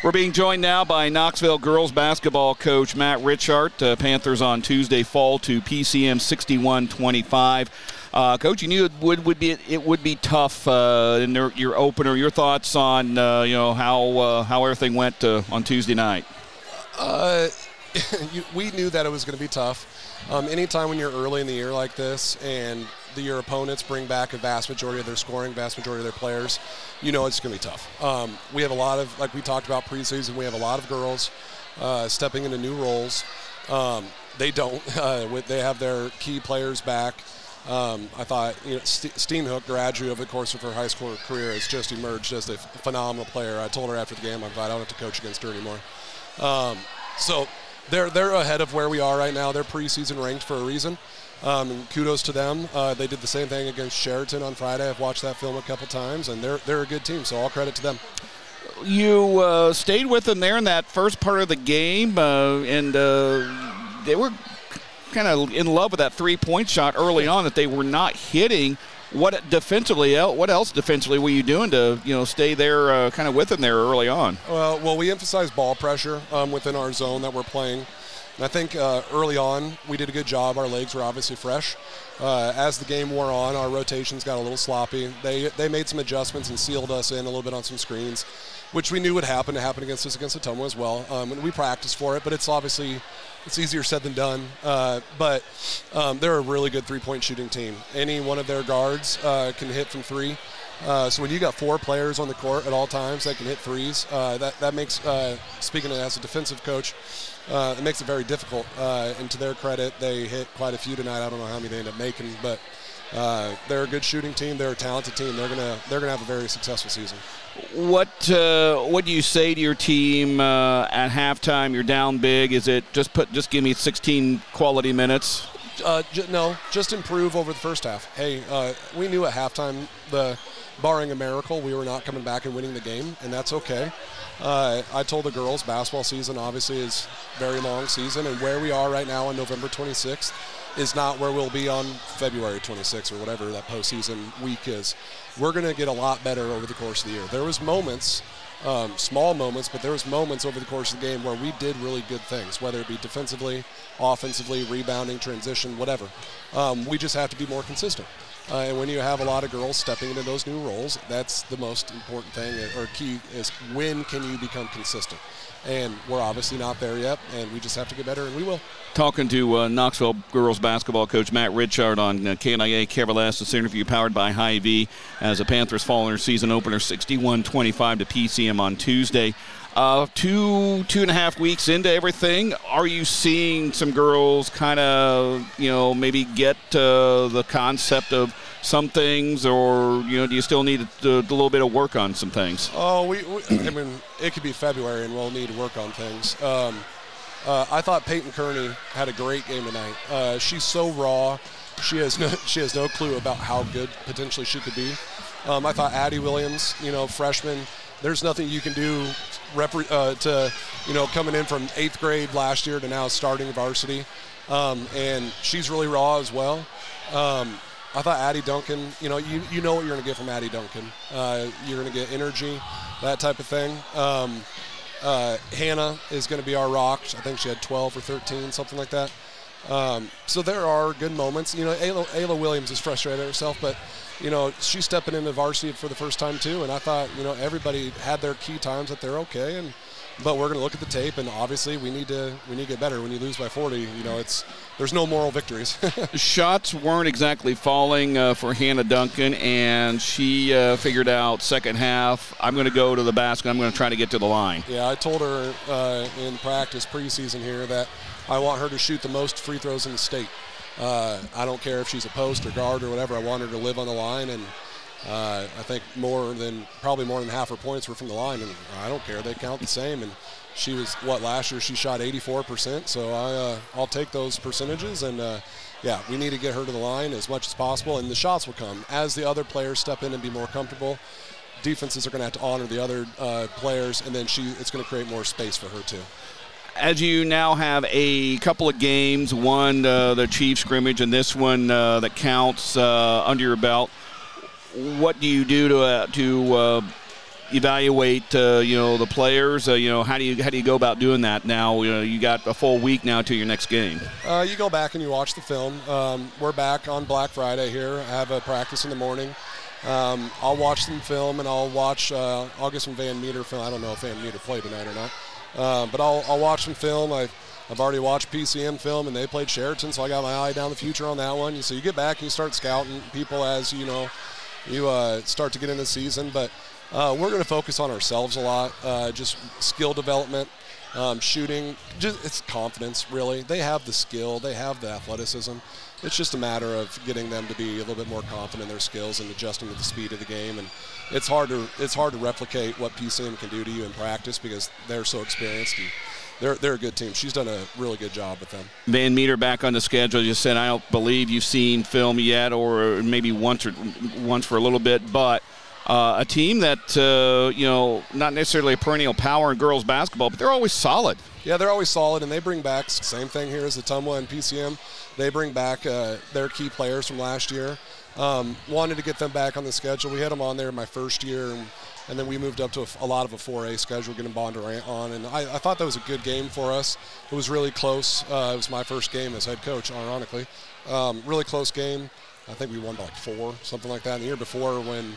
We're being joined now by Knoxville girls basketball coach Matt Ritchhart. Panthers on Tuesday fall to PCM 61-25. Coach, you knew it would be tough in your opener. Your thoughts on how everything went on Tuesday night? We knew that it was going to be tough. Anytime when you're early in the year like this and your opponents bring back a vast majority of their scoring, vast majority of their players, you know it's going to be tough. We have a lot of, like we talked about preseason, we have a lot of girls stepping into new roles. They don't. They have their key players back. I thought Steenhoek, graduate over the course of her high school career, has just emerged as a phenomenal player. I told her after the game, I'm glad I don't have to coach against her anymore. So they're ahead of where we are right now. They're preseason ranked for a reason. And kudos to them. They did the same thing against Sheraton on Friday. I've watched that film a couple times, and they're a good team, so all credit to them. You stayed with them there in that first part of the game, and they were kind of in love with that three-point shot early on that they were not hitting. What else defensively were you doing to stay there kind of with them there early on? Well, we emphasize ball pressure within our zone that we're playing. And I think early on we did a good job. Our legs were obviously fresh. As the game wore on, our rotations got a little sloppy. They made some adjustments and sealed us in a little bit on some screens, which we knew would happen. It happened against us against Ottumwa as well. And we practiced for it, but it's easier said than done. But they're a really good three-point shooting team. Any one of their guards can hit from three. So when you got four players on the court at all times that can hit threes, that makes, speaking as a defensive coach, it makes it very difficult. And to their credit, they hit quite a few tonight. I don't know how many they end up making, but they're a good shooting team. They're a talented team. They're gonna have a very successful season. What do you say to your team at halftime? You're down big. Is it just give me 16 quality minutes? No, just improve over the first half. Hey, we knew at halftime, barring a miracle, we were not coming back and winning the game, and that's okay. I told the girls basketball season obviously is a very long season, and where we are right now on November 26th is not where we'll be on February 26th or whatever that postseason week is. We're going to get a lot better over the course of the year. There was moments, small moments, but there was moments over the course of the game where we did really good things, whether it be defensively, offensively, rebounding, transition, whatever. We just have to be more consistent. And when you have a lot of girls stepping into those new roles, that's the most important thing or key is when can you become consistent? And we're obviously not there yet, and we just have to get better, and we will. Talking to Knoxville girls basketball coach Matt Ritchhart on KNIA KRLS. This interview powered by Hy-Vee as the Panthers fall in their season opener 61-25 to PCM on Tuesday. 2.5 weeks into everything, are you seeing some girls kind of, maybe get the concept of some things, or, do you still need a little bit of work on some things? Oh, it could be February and we'll need to work on things. I thought Peyton Kearney had a great game tonight. She's so raw. She has no clue about how good potentially she could be. I thought Addie Williams, freshman, there's nothing you can do to coming in from 8th grade last year to now starting varsity. And she's really raw as well. I thought Addie Duncan, you know what you're going to get from Addie Duncan. You're going to get energy, that type of thing. Hannah is going to be our rock. I think she had 12 or 13, something like that. So there are good moments. Ayla Williams is frustrated at herself, but, she's stepping into varsity for the first time too. And I thought, everybody had their key times that they're okay. But we're going to look at the tape, and obviously we need to get better. When you lose by 40, there's no moral victories. Shots weren't exactly falling for Hannah Duncan, and she figured out second half, I'm going to go to the basket. I'm going to try to get to the line. Yeah, I told her in practice preseason here that I want her to shoot the most free throws in the state. I don't care if she's a post or guard or whatever. I want her to live on the line, and I think probably more than half her points were from the line, and I don't care. They count the same. And she was, last year she shot 84%, so I'll take those percentages. And, we need to get her to the line as much as possible, and the shots will come. As the other players step in and be more comfortable, defenses are going to have to honor the other players, and then it's going to create more space for her too. As you now have a couple of games, one the Chiefs scrimmage and this one that counts under your belt, what do you do to evaluate the players? How do you go about doing that now? You got a full week now to your next game. You go back and you watch the film. We're back on Black Friday here. I have a practice in the morning. I'll watch some film, and I'll get some Van Meter film. I don't know if Van Meter played tonight or not, but I'll watch some film. I've already watched PCM film, and they played Sheraton, so I got my eye down the future on that one. So you get back and you start scouting people as you start to get into the season. But we're going to focus on ourselves a lot, just skill development, shooting. It's confidence, really. They have the skill. They have the athleticism. It's just a matter of getting them to be a little bit more confident in their skills and adjusting to the speed of the game. And it's hard to replicate what PCM can do to you in practice because they're so experienced. And they're a good team. She's done a really good job with them. Van Meter back on the schedule. You said I don't believe you've seen film yet, or maybe once for a little bit, but a team that not necessarily a perennial power in girls basketball, but they're always solid. Yeah, they're always solid, and they bring back same thing here as Ottumwa and PCM. They bring back their key players from last year. Wanted to get them back on the schedule. We had them on there my first year, and then we moved up to a lot of a 4A schedule, getting Bondurant on. And I thought that was a good game for us. It was really close. It was my first game as head coach, ironically. Really close game. I think we won by like 4, something like that. And the year before when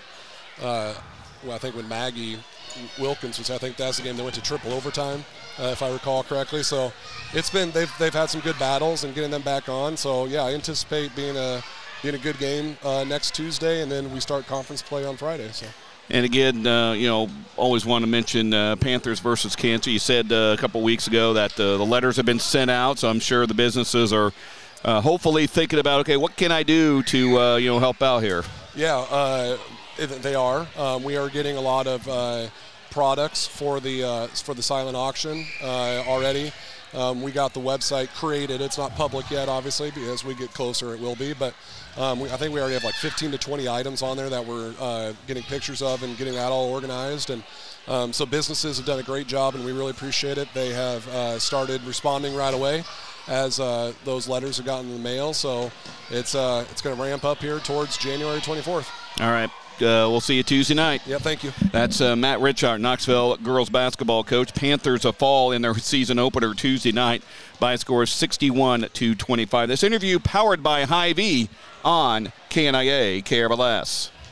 Maggie Wilkins was, I think that's the game that went to triple overtime, if I recall correctly. So it's been they've had some good battles and getting them back on. So yeah, I anticipate being a good game next Tuesday, and then we start conference play on Friday. So. And again, always want to mention Panthers versus Cancer. You said a couple weeks ago that the letters have been sent out, so I'm sure the businesses are hopefully thinking about, okay, what can I do to help out here? Yeah, they are. We are getting a lot of products for the silent auction already. We got the website created. It's not public yet, obviously, because as we get closer it will be. But I think we already have like 15 to 20 items on there that we're getting pictures of and getting that all organized. And so businesses have done a great job, and we really appreciate it. They have started responding right away as those letters have gotten in the mail. So it's going to ramp up here towards January 24th. All right. We'll see you Tuesday night. Yeah, thank you. That's Matt Richard, Knoxville girls basketball coach. Panthers fall in their season opener Tuesday night by a score of 61-25. This interview powered by Hy-Vee on KNIA KRLS.